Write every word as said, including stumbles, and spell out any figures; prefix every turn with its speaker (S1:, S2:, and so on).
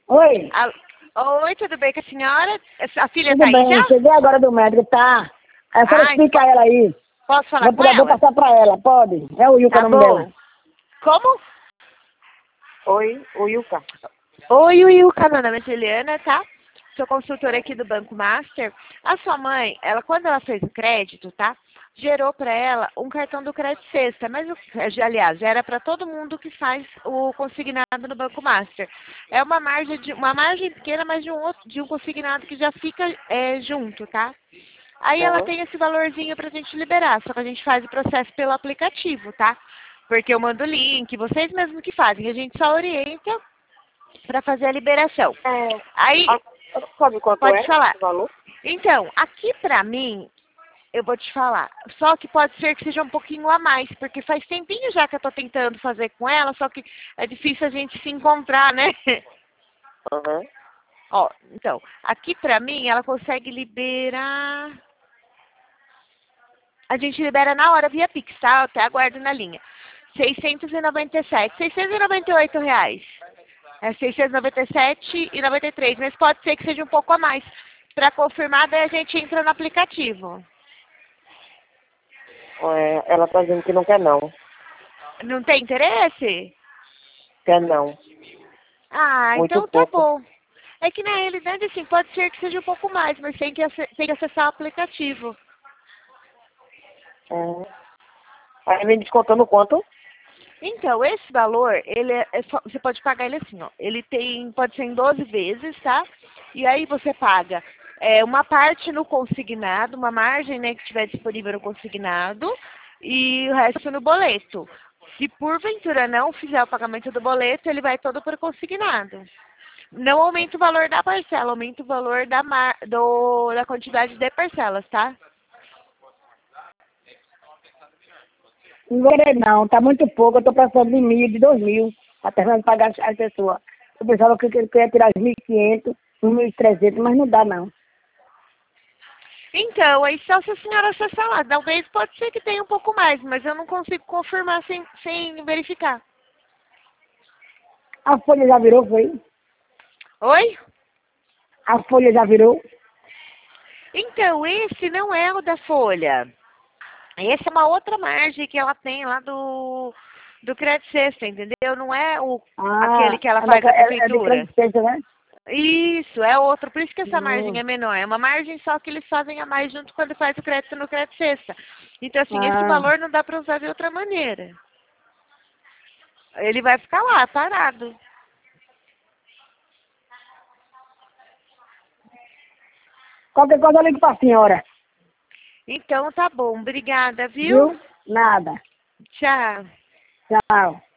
S1: Oi.
S2: Al- Oi, tudo bem com a senhora? A filha
S1: Tudo
S2: tá aí
S1: bem,
S2: já?
S1: cheguei agora do médico, tá? A senhora
S2: Ah,
S1: explica ela aí.
S2: posso falar
S1: Vou,
S2: com
S1: pra- vou
S2: ela?
S1: passar pra ela, pode? É o Yuka o
S2: Tá
S1: nome dela.
S2: bom. Como?
S3: Oi, o Yuka.
S2: Oi, Wilka, meu nome é Juliana, tá? Sou consultora aqui do Banco Master. A sua mãe, ela quando ela fez o crédito, tá? Gerou para ela um cartão do crédito sexta, mas o- aliás, já era para todo mundo que faz o consignado no Banco Master. É uma margem de uma margem pequena, mas de um outro, de um consignado que já fica é, junto, tá? Aí ela
S3: Uhum.
S2: tem esse valorzinho pra gente liberar, só que a gente faz o processo pelo aplicativo, tá? Porque eu mando o link, vocês mesmos que fazem, a gente só orienta para fazer a liberação.
S3: É,
S2: Aí,
S3: a, sabe quanto
S2: pode
S3: é
S2: falar.
S3: o valor?
S2: Então, aqui pra mim, eu vou te falar. Só que pode ser que seja um pouquinho a mais, porque faz tempinho já que eu tô tentando fazer com ela, só que é difícil a gente se encontrar, né?
S3: Uhum.
S2: Ó, então, aqui pra mim, ela consegue liberar... A gente libera na hora via Pix, tá? Eu até aguardo na linha. seiscentos e noventa e sete, seiscentos e noventa e oito reais. É seiscentos e noventa e sete e noventa e três, mas pode ser que seja um pouco a mais. Para confirmar, daí a gente entra no aplicativo.
S3: É, ela tá dizendo que não quer não.
S2: Não tem interesse?
S3: Quer não.
S2: Ah,
S3: Muito
S2: então tá
S3: pouco.
S2: bom. É que na realidade, assim, pode ser que seja um pouco mais, mas tem que, ace- tem que acessar o aplicativo.
S3: Uhum. Aí vem descontando quanto?
S2: Então, esse valor, ele é, é só- você pode pagar ele assim, ó. Ele tem, pode ser em doze vezes, tá? E aí você paga é, uma parte no consignado, uma margem, né, que estiver disponível no consignado, e o resto no boleto. Se porventura não fizer o pagamento do boleto, ele vai todo para o consignado. Não aumenta o valor da parcela, aumenta o valor da, mar, do, da quantidade de parcelas, tá?
S1: Não vou querer não, tá muito pouco, eu tô precisando de mil, de dois mil, pra terminar de pagar as as pessoas. Eu pensava que eu queria tirar os mil e quinhentos, os mil e trezentos, mas não dá não.
S2: Então, aí só se a senhora acessar lá. Talvez pode ser que tenha um pouco mais, mas eu não consigo confirmar sem, sem verificar.
S1: A folha já virou, foi?
S2: Oi?
S1: A folha já virou?
S2: Então, esse não é o da Folha. Esse é uma outra margem que ela tem lá do, do Crédito Sexta, entendeu? Não é o, aquele
S1: Ah,
S2: que ela
S1: é, da-
S2: faz na
S1: é, é de
S2: prefeitura.
S1: crescência, né?
S2: Isso, é outro. Por isso que essa margem
S1: Hum.
S2: é menor. É uma margem só que eles fazem a mais junto quando faz o crédito no Crédito Sexta. Então, assim, esse
S1: Ah,
S2: valor não dá para usar de outra maneira. Ele vai ficar lá, parado.
S1: qualquer coisa eu ligo pra senhora,
S2: Então tá bom, obrigada, viu?
S1: viu? Nada.
S2: Tchau.
S1: Tchau.